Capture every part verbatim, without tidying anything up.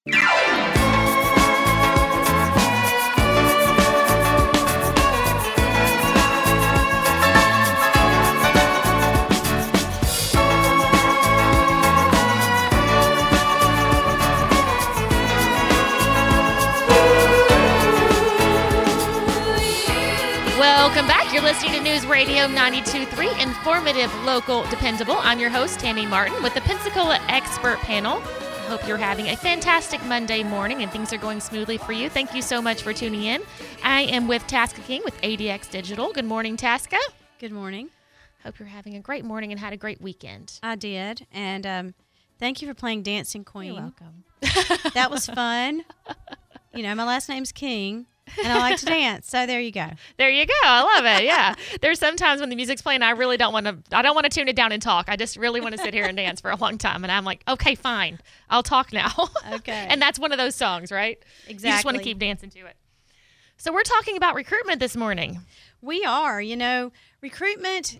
Welcome back. You're listening to News Radio ninety-two point three, informative, local, dependable. I'm your host, Tammy Martin, with the Pensacola Expert Panel. I hope you're having a fantastic Monday morning and things are going smoothly for you. Thank you so much for tuning in. I am with Tasca King with A D X Digital. Good morning, Tasca. Good morning. Hope you're having a great morning and had a great weekend. I did, and um, thank you for playing Dancing Queen. You're welcome. That was fun. You know, my last name's King. And I like to dance, so there you go. There you go. I love it. Yeah. There's sometimes when the music's playing, I really don't want to. I don't want to tune it down and talk. I just really want to sit here and dance for a long time. And I'm like, okay, fine, I'll talk now. Okay. And that's one of those songs, right? Exactly. You just want to keep dancing to it. So we're talking about recruitment this morning. We are. You know, recruitment.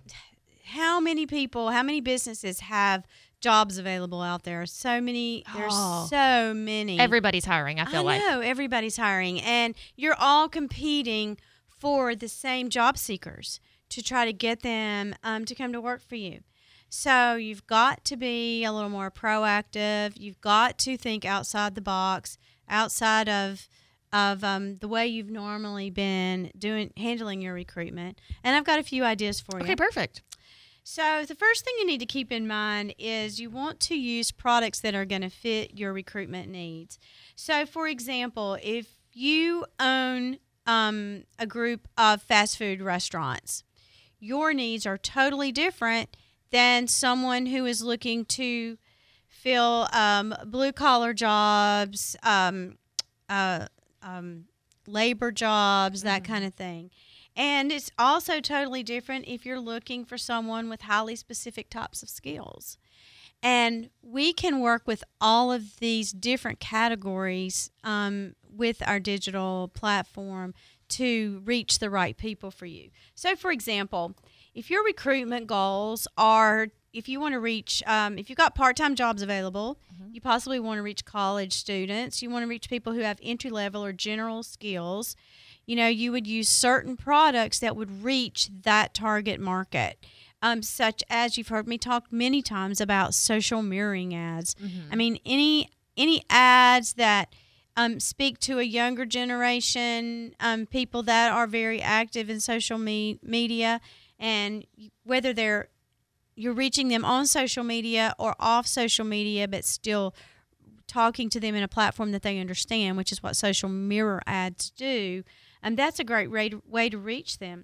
How many people? How many businesses have jobs available out there? So many. There's Oh. so many. Everybody's hiring, I feel I like. know everybody's hiring, and you're all competing for the same job seekers to try to get them um, to come to work for you. So you've got to be a little more proactive. You've got to think outside the box, outside of of um, the way you've normally been doing handling your recruitment. And I've got a few ideas for you. Okay, perfect. So the first thing you need to keep in mind is you want to use products that are going to fit your recruitment needs. So, for example, if you own um, a group of fast food restaurants, your needs are totally different than someone who is looking to fill um, blue-collar jobs, um, uh, um, labor jobs, that Mm-hmm. kind of thing. And it's also totally different if you're looking for someone with highly specific types of skills. And we can work with all of these different categories um, with our digital platform to reach the right people for you. So, for example, if your recruitment goals are, if you want to reach, um, if you've got part-time jobs available, mm-hmm. you possibly want to reach college students, you want to reach people who have entry-level or general skills, you know, you would use certain products that would reach that target market, um, such as you've heard me talk many times about social mirroring ads. Mm-hmm. I mean, any any ads that um, speak to a younger generation, um, people that are very active in social me- media, and whether they're you're reaching them on social media or off social media, but still talking to them in a platform that they understand, which is what social mirror ads do. And that's a great way to, way to reach them.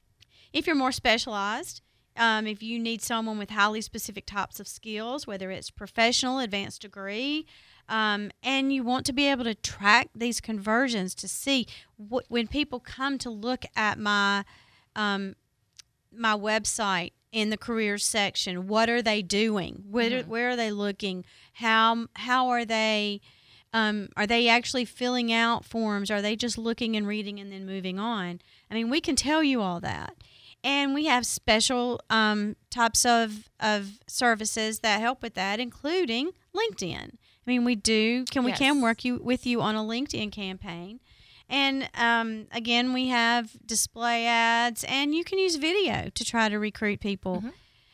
If you're more specialized, um, if you need someone with highly specific types of skills, whether it's professional, advanced degree, um, and you want to be able to track these conversions to see what, when people come to look at my um, my website in the careers section, what are they doing? Where, Mm-hmm. where are they looking? How how are they? Um, are they actually filling out forms? Are they just looking and reading and then moving on? I mean, we can tell you all that. And we have special um, types of, of services that help with that, including LinkedIn. I mean, we do, can we Yes. can work you with you on a LinkedIn campaign. And um, again, we have display ads, and you can use video to try to recruit people. Mm-hmm.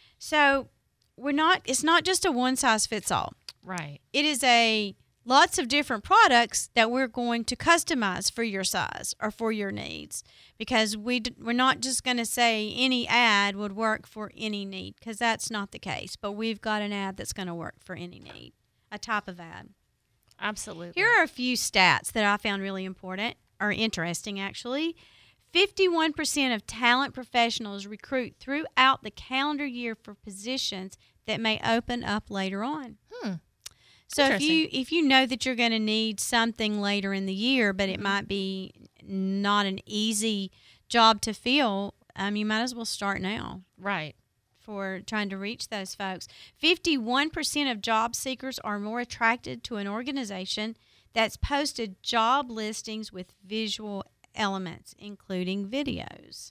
So we're not, it's not just a one size fits all. Right. It is a lots of different products that we're going to customize for your size or for your needs, because we d- we're not just going to say any ad would work for any need, because that's not the case. But we've got an ad that's going to work for any need, a type of ad. Absolutely. Here are a few stats that I found really important, or interesting actually. fifty-one percent of talent professionals recruit throughout the calendar year for positions that may open up later on. Hmm. So if you if you know that you're going to need something later in the year, but it Mm-hmm. might be not an easy job to fill, um, you might as well start now Right. for trying to reach those folks. fifty-one percent of job seekers are more attracted to an organization that's posted job listings with visual elements, including videos.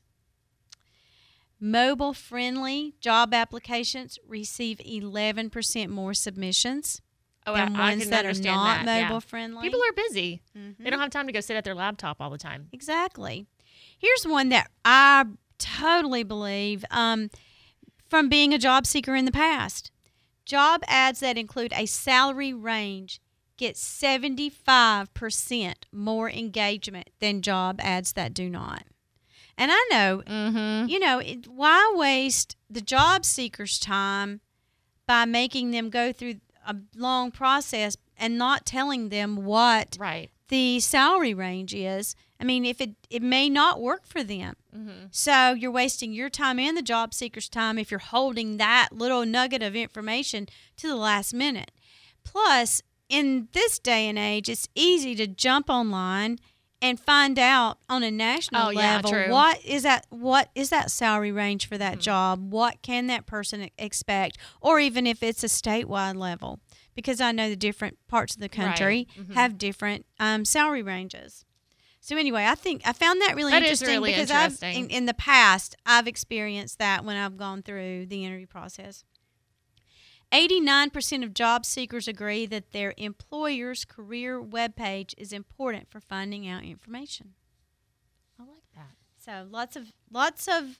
Mobile-friendly job applications receive eleven percent more submissions. Oh, than I, I ones can that are understand not that, yeah. mobile friendly. People are busy. Mhm. They don't have time to go sit at their laptop all the time. Exactly. Here's one that I totally believe um, from being a job seeker in the past. Job ads that include a salary range get seventy-five percent more engagement than job ads that do not. And I know, Mm-hmm. you know, it, why waste the job seeker's time by making them go through a long process and not telling them what Right. the salary range is? I mean, if it, it may not work for them. Mm-hmm. So you're wasting your time and the job seeker's time if you're holding that little nugget of information to the last minute. Plus, in this day and age, it's easy to jump online and find out on a national Oh, yeah, level true. what is that what is that salary range for that Mm-hmm. job? What can that person e- expect? Or even if it's a statewide level, because I know the different parts of the country Right. Mhm. have different um, salary ranges. So anyway, I think I found that really That is interesting really because interesting. I've in, in the past I've experienced that when I've gone through the interview process. eighty-nine percent of job seekers agree that their employer's career webpage is important for finding out information. I like that. So lots of lots of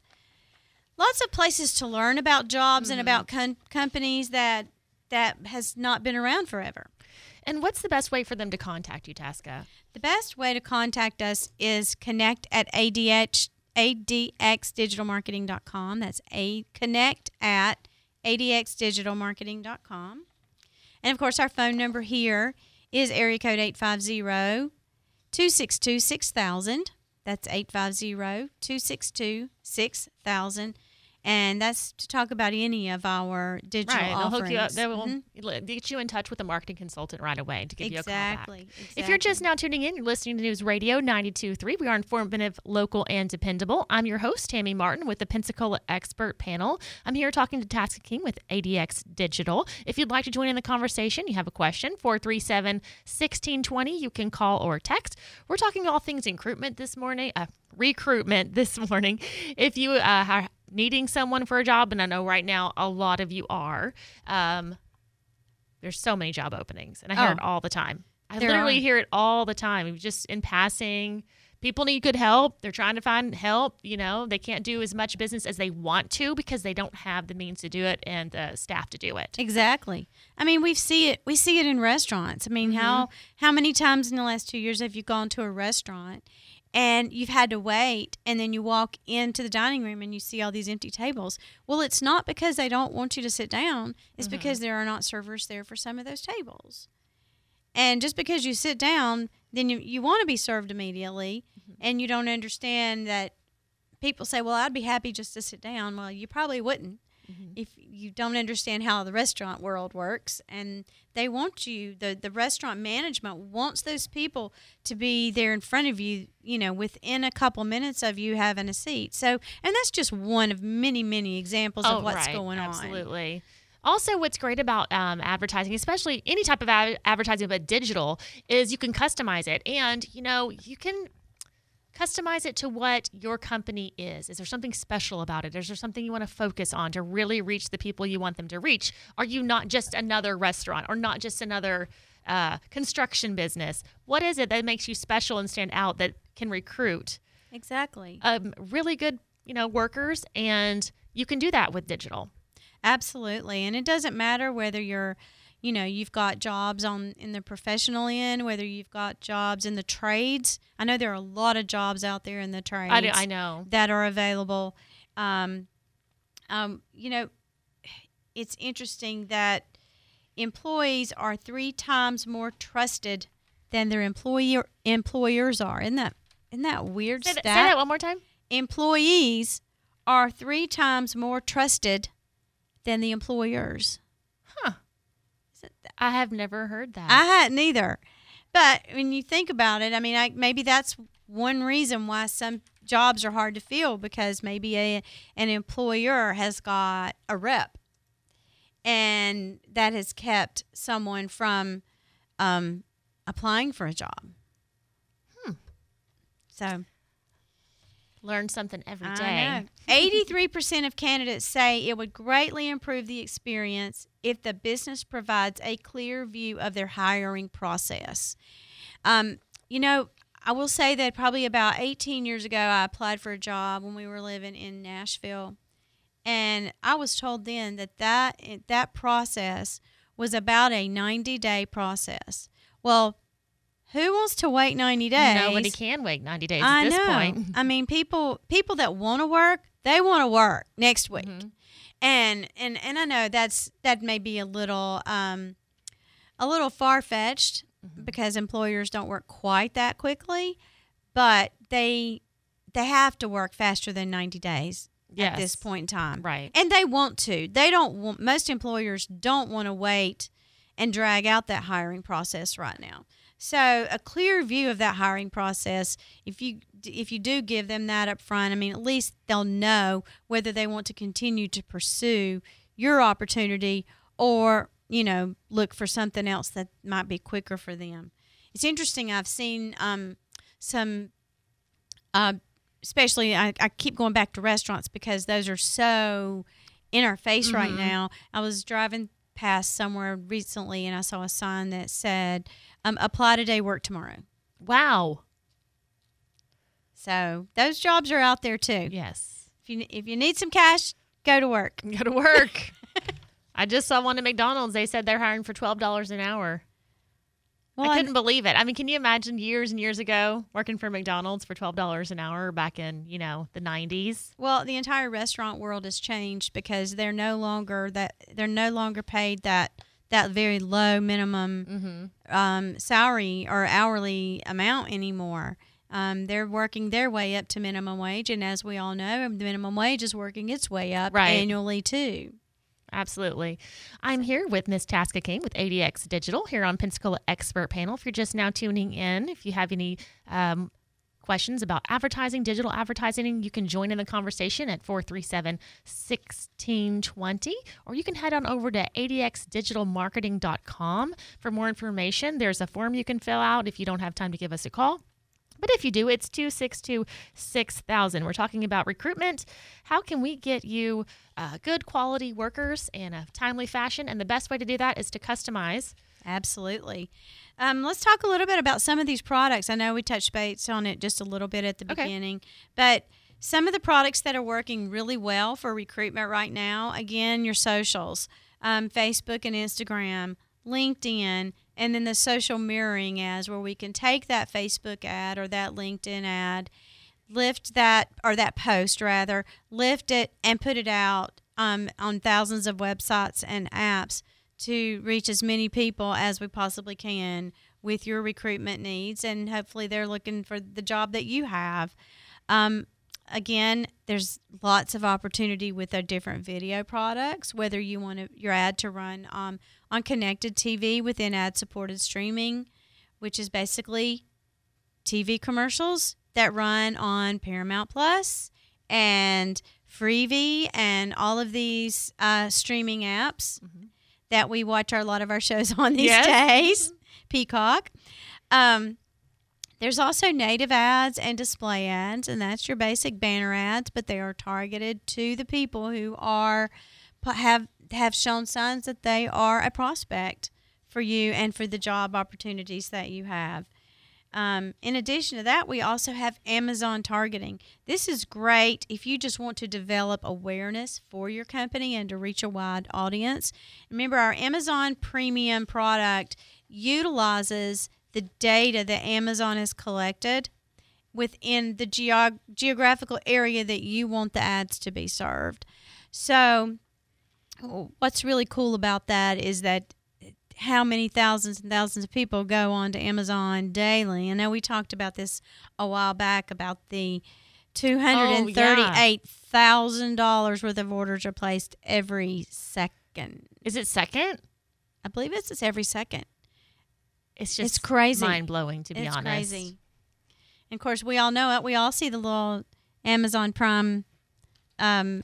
lots of places to learn about jobs Mm-hmm. and about com- companies that that has not been around forever. And what's the best way for them to contact you, Tasca? The best way to contact us is connect at A D X, A D X digital marketing dot com. That's a connect at A D X digital marketing dot com. And, of course, our phone number here is area code eight five zero, two six two, six thousand. That's eight five zero, two six two, six thousand. And that's to talk about any of our digital Right. They'll offerings. hook you up. They will Mhm. get you in touch with a marketing consultant right away to give you a call back. Exactly. If you're just now tuning in, you're listening to News Radio ninety-two point three. We are informative, local, and dependable. I'm your host, Tammy Martin, with the Pensacola Expert Panel. I'm here talking to Tasca King with A D X Digital. If you'd like to join in the conversation, you have a question, four three seven, one six two zero. You can call or text. We're talking all things recruitment this morning, uh, recruitment this morning. If you uh, are needing someone for a job, and I know right now a lot of you are, um, there's so many job openings, and I hear Oh. it all the time. I There literally are. hear it all the time. Just in passing, people need good help. They're trying to find help. You know, they can't do as much business as they want to because they don't have the means to do it and the staff to do it. Exactly. I mean, we see it. We see it in restaurants. I mean, Mm-hmm. how how many times in the last two years have you gone to a restaurant and you've had to wait, and then you walk into the dining room and you see all these empty tables? Well, it's not because they don't want you to sit down. It's Mm-hmm. because there are not servers there for some of those tables. And just because you sit down, then you, you want to be served immediately, Mm-hmm. and you don't understand that people say, well, I'd be happy just to sit down. Well, you probably wouldn't if you don't understand how the restaurant world works. And they want you, the, the restaurant management wants those people to be there in front of you, you know, within a couple minutes of you having a seat. So, and that's just one of many, many examples Oh, of what's right. going on. Absolutely. Also, what's great about um, advertising, especially any type of ad- advertising but digital, is you can customize it. And, you know, you can customize it to what your company is. Is there something special about it? Is there something you want to focus on to really reach the people you want them to reach? Are you not just another restaurant or not just another uh, construction business? What is it that makes you special and stand out that can recruit Exactly. um, really good, you know, workers? And you can do that with digital. Absolutely. And it doesn't matter whether you're, you know, you've got jobs on in the professional end, whether you've got jobs in the trades. I know there are a lot of jobs out there in the trades I, do, I know. that are available. Um, um, you know, it's interesting that employees are three times more trusted than their employer employers are. Isn't that isn't that weird Say stat? that, say that one more time. Employees are three times more trusted than the employers. Huh. I have never heard that. I hadn't either. But when you think about it, I mean, I, maybe that's one reason why some jobs are hard to fill, because maybe a, an employer has got a rep, and that has kept someone from um, applying for a job. Hmm. So, Learn something every day. I know. eighty-three percent of candidates say it would greatly improve the experience if the business provides a clear view of their hiring process. Um, you know, I will say that probably about eighteen years ago, I applied for a job when we were living in Nashville. And I was told then that that, that process was about a ninety-day process. Well, who wants to wait ninety days? Nobody can wait ninety days I at this know. point. I mean, people people that want to work, they want to work next week. Mm-hmm. And and and I know that's that may be a little um a little far-fetched mm-hmm. because employers don't work quite that quickly, but they they have to work faster than ninety days. Yes. At this point in time. Right. And they want to. They don't want, most employers don't want to wait and drag out that hiring process right now. So a clear view of that hiring process, if you if you do give them that up front, I mean, at least they'll know whether they want to continue to pursue your opportunity or, you know, look for something else that might be quicker for them. It's interesting. I've seen um, some uh Especially, I, I keep going back to restaurants because those are so in our face mm-hmm. right now. I was driving past somewhere recently and I saw a sign that said, um, apply today, work tomorrow. Wow. So those jobs are out there too. Yes. If you, if you need some cash, go to work. Go to work. I just saw one at McDonald's. They said they're hiring for twelve dollars an hour. Well, I couldn't I'm, believe it. I mean, can you imagine years and years ago working for McDonald's for twelve dollars an hour back in, you know, the nineties? Well, the entire restaurant world has changed because they're no longer that they're no longer paid that that very low minimum mm-hmm. um, salary or hourly amount anymore. Um, they're working their way up to minimum wage, and as we all know, the minimum wage is working its way up right. annually too. Absolutely. I'm here with Miz Tasca King with A D X Digital here on Pensacola Expert Panel. If you're just now tuning in, if you have any um, questions about advertising, digital advertising, you can join in the conversation at four three seven, one six two zero, or you can head on over to A D X digital marketing dot com for more information. There's a form you can fill out if you don't have time to give us a call. But if you do, it's two six two, six thousand. We're talking about recruitment. How can we get you uh, good quality workers in a timely fashion? And the best way to do that is to customize. Absolutely. Um, let's talk a little bit about some of these products. I know we touched base on it just a little bit at the okay. beginning, but some of the products that are working really well for recruitment right now, again, your socials, um, Facebook and Instagram, LinkedIn, and then the social mirroring ads where we can take that Facebook ad or that LinkedIn ad, lift that, or that post rather, lift it and put it out um, on thousands of websites and apps to reach as many people as we possibly can with your recruitment needs. And hopefully they're looking for the job that you have. Um, Again, there's lots of opportunity with our different video products, whether you want to, your ad to run um, on connected T V within ad-supported streaming, which is basically T V commercials that run on Paramount Plus and Freevee and all of these uh, streaming apps mm-hmm. that we watch our, a lot of our shows on these yes. days, Peacock. Um There's also native ads and display ads, and that's your basic banner ads, but they are targeted to the people who are have have shown signs that they are a prospect for you and for the job opportunities that you have. Um, in addition to that, we also have Amazon targeting. This is great if you just want to develop awareness for your company and to reach a wide audience. Remember, our Amazon Premium product utilizes the data that Amazon has collected within the geog- geographical area that you want the ads to be served. So what's really cool about that is that how many thousands and thousands of people go on to Amazon daily. I know we talked about this a while back about the two hundred thirty-eight thousand dollars worth of orders are placed every second. Is it second? I believe it's, it's every second. It's just it's crazy. mind-blowing, to be it's honest. It's crazy. And, of course, we all know it. We all see the little Amazon Prime um,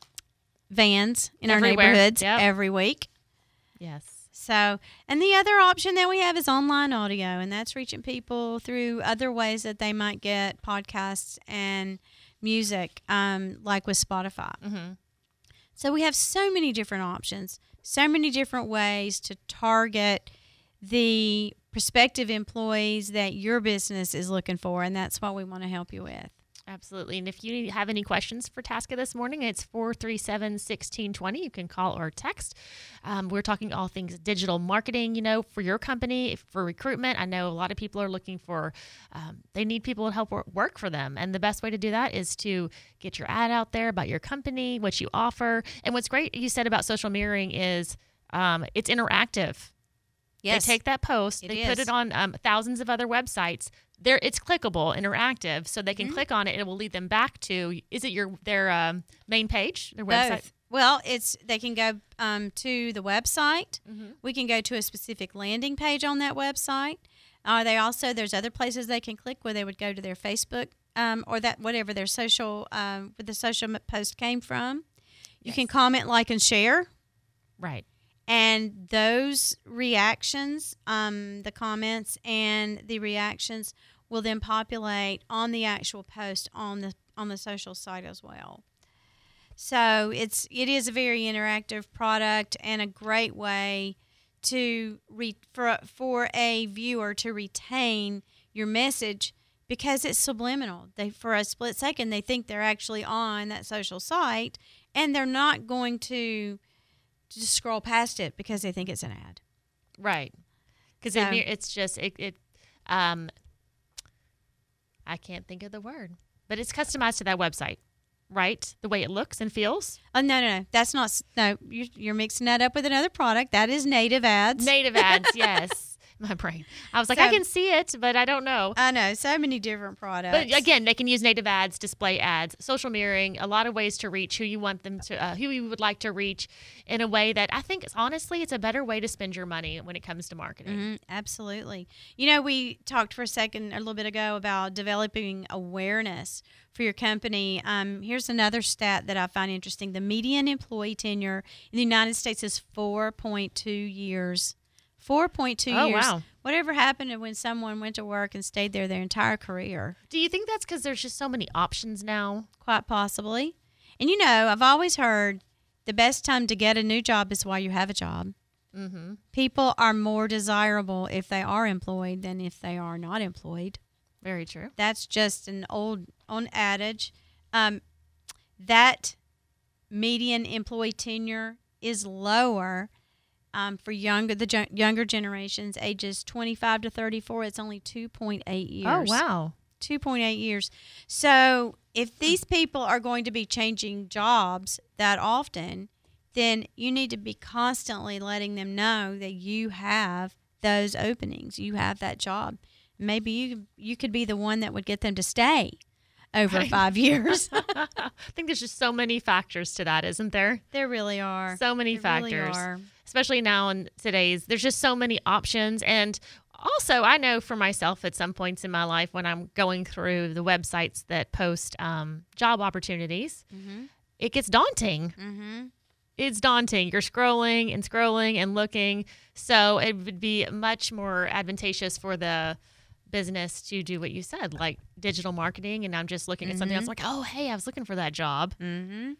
vans in Everywhere. our neighborhoods yep. every week. Yes. So, and the other option that we have is online audio, and that's reaching people through other ways that they might get podcasts and music, um, like with Spotify. Mm-hmm. So we have so many different options, so many different ways to target the prospective employees that your business is looking for, and that's what we want to help you with. Absolutely. And if you have any questions for Tasca this morning, it's four three seven, one six two zero. You can call or text. Um, we're talking all things digital marketing, you know, for your company, for recruitment. I know a lot of people are looking for, um, they need people to help work for them. And the best way to do that is to get your ad out there about your company, what you offer. And what's great you said about social mirroring is um, it's interactive. Yes. They take that post, It they is. put it on um, thousands of other websites. There, it's clickable, interactive, so they can Mm-hmm. click on it. And it will lead them back to. Is it your their um, main page, their website? Both. Well, it's they can go um, to the website. Mm-hmm. We can go to a specific landing page on that website. Uh, they also there's other places they can click where they would go to their Facebook um, or that whatever their social um, where the social post came from. You Yes. can comment, like, and share. Right. And those reactions, um, the comments and the reactions, will then populate on the actual post on the on the social site as well. So it's it is a very interactive product and a great way to re, for for a viewer to retain your message because it's subliminal. They for a split second they think they're actually on that social site and they're not going to just scroll past it because they think it's an ad. Right. Because So- it, it's just it. it um, I can't think of the word, but it's customized to that website, right? The way it looks and feels. Oh, no, no, no. That's not, s- no, you're, you're mixing that up with another product. That is native ads. Native ads, yes. My brain. I was like, So- I can see it, but I don't know. I know, so many different products. But again, they can use native ads, display ads, social mirroring, a lot of ways to reach who you want them to, uh, who you would like to reach in a way that I think, is, honestly, it's a better way to spend your money when it comes to marketing. Mhm, absolutely. You know, we talked for a second, a little bit ago, about developing awareness for your company. Um, here's another stat that I find interesting. The median employee tenure in the United States is four point two years. four point two Oh, years. wow. Whatever happened to when someone went to work and stayed there their entire career? Do you think that's because there's just so many options now? Quite possibly. And you know, I've always heard the best time to get a new job is while you have a job. Mm-hmm. People are more desirable if they are employed than if they are not employed. Very true. That's just an old old adage. Um, that median employee tenure is lower um, for younger the ju- younger generations, ages twenty-five to thirty-four. It's only two point eight years. Oh, wow. two point eight years. So if these people are going to be changing jobs that often, then you need to be constantly letting them know that you have those openings. You have that job. Maybe you you could be the one that would get them to stay over Right. five years. I think there's just so many factors to that, isn't there? There really are. So many There really factors. are. Especially now in today's, there's just so many options. And also, I know for myself at some points in my life when I'm going through the websites that post um, job opportunities, Mm-hmm. it gets daunting. Mm-hmm. It's daunting. You're scrolling and scrolling and looking. So it would be much more advantageous for the business to do what you said, like digital marketing. And I'm just looking at something else like, oh, hey, I was looking for that job. Mm-hmm.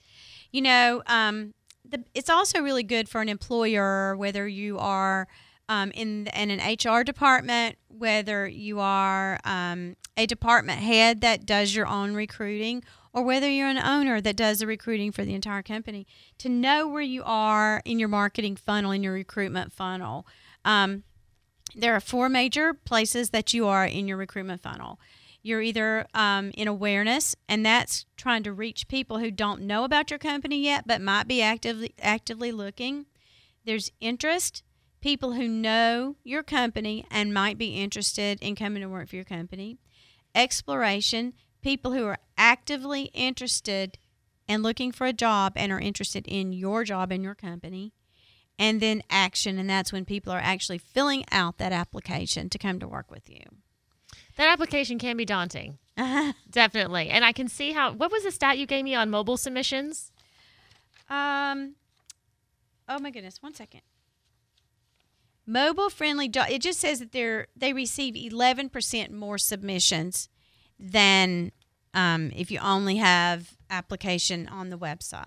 You know, um, the, it's also really good for an employer, whether you are um, in, in an H R department, whether you are um, a department head that does your own recruiting, or whether you're an owner that does the recruiting for the entire company, to know where you are in your marketing funnel, in your recruitment funnel. Um, there are four major places that you are in your recruitment funnel. You're either um, in awareness, and that's trying to reach people who don't know about your company yet but might be actively actively looking. There's interest, people who know your company and might be interested in coming to work for your company. Exploration, people who are actively interested and looking for a job and are interested in your job and your company. And then action, and that's when people are actually filling out that application to come to work with you. That application can be daunting. Definitely. And I can see how, what was the stat you gave me on mobile submissions? Um. Oh my goodness! One second. Mobile friendly job. It just says that they're they receive eleven percent more submissions than um, if you only have application on the website.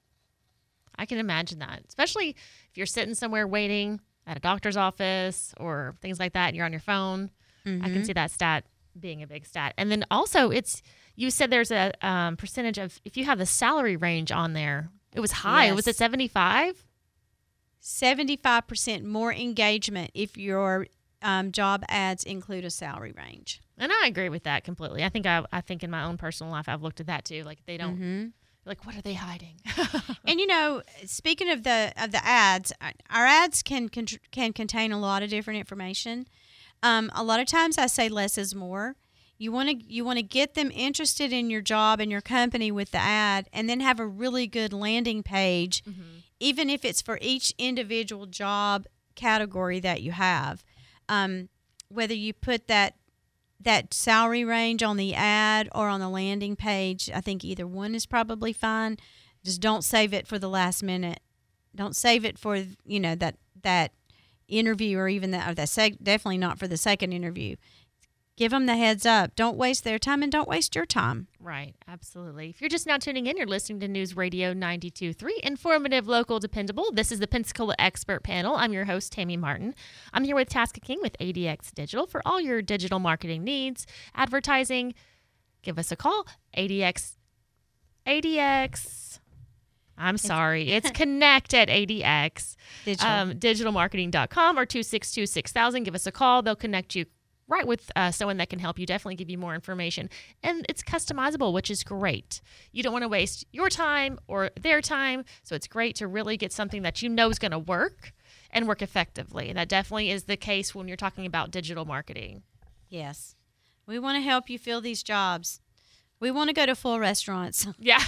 I can imagine that, especially if you're sitting somewhere waiting at a doctor's office or things like that and you're on your phone. Mm-hmm. I can see that stat being a big stat. And then also it's, you said there's a um, percentage of, if you have the salary range on there, it was high. Yes. Was it seventy-five? seventy-five percent more engagement if your um, job ads include a salary range. And I agree with that completely. I think I, I think in my own personal life, I've looked at that too. Like they don't, Mm-hmm. like, what are they hiding? And you know, speaking of the of the ads, our ads can can, can contain a lot of different information. Um, a lot of times, I say less is more. You want to you want to get them interested in your job and your company with the ad, and then have a really good landing page, Mm-hmm. even if it's for each individual job category that you have. Um, whether you put that that salary range on the ad or on the landing page, I think either one is probably fine. Just don't save it for the last minute. Don't save it for, you know, that that interview or even that, or that sec- definitely not for the second interview. Give them the heads up. Don't waste their time and don't waste your time. Right, absolutely. If you're just now tuning in, you're listening to News Radio ninety-two point three, informative, local, dependable. This is the Pensacola Expert Panel. I'm your host, Tammy Martin. I'm here with Tasca King with A D X Digital for all your digital marketing needs, advertising. Give us a call, A D X, A D X. I'm sorry. It's connect at A D X, Digital. um, digital marketing dot com or two six two, six thousand. Give us a call. They'll connect you right with uh, someone that can help you, definitely give you more information. And it's customizable, which is great. You don't want to waste your time or their time. So it's great to really get something that you know is going to work and work effectively. And that definitely is the case when you're talking about digital marketing. Yes. We want to help you fill these jobs. We want to go to full restaurants. Yeah.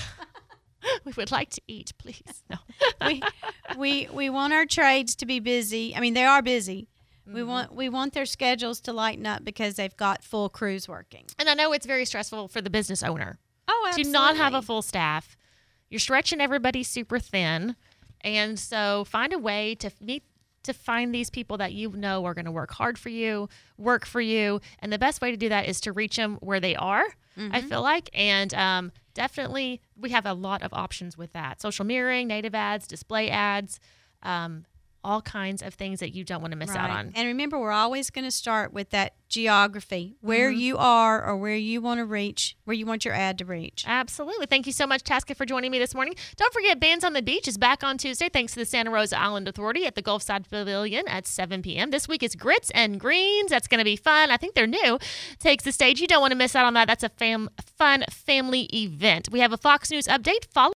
We would like to eat, please. No. we, we, we want our trades to be busy. I mean, they are busy. We want we want their schedules to lighten up because they've got full crews working. And I know it's very stressful for the business owner. Oh, absolutely. To not have a full staff. You're stretching everybody super thin. And so find a way to meet to find these people that you know are going to work hard for you, work for you. And the best way to do that is to reach them where they are, mm-hmm. I feel like. And um, definitely we have a lot of options with that. Social mirroring, native ads, display ads, um, all kinds of things that you don't want to miss right. out on. And remember, we're always going to start with that geography, where Mm-hmm. you are or where you want to reach, where you want your ad to reach. Absolutely. Thank you so much, Tasca, for joining me this morning. Don't forget, Bands on the Beach is back on Tuesday thanks to the Santa Rosa Island Authority at the Gulfside Pavilion at seven p.m. This week is Grits and Greens. That's going to be fun. I think they're new. Takes the stage. You don't want to miss out on that. That's a fam- fun family event. We have a Fox News update. Follow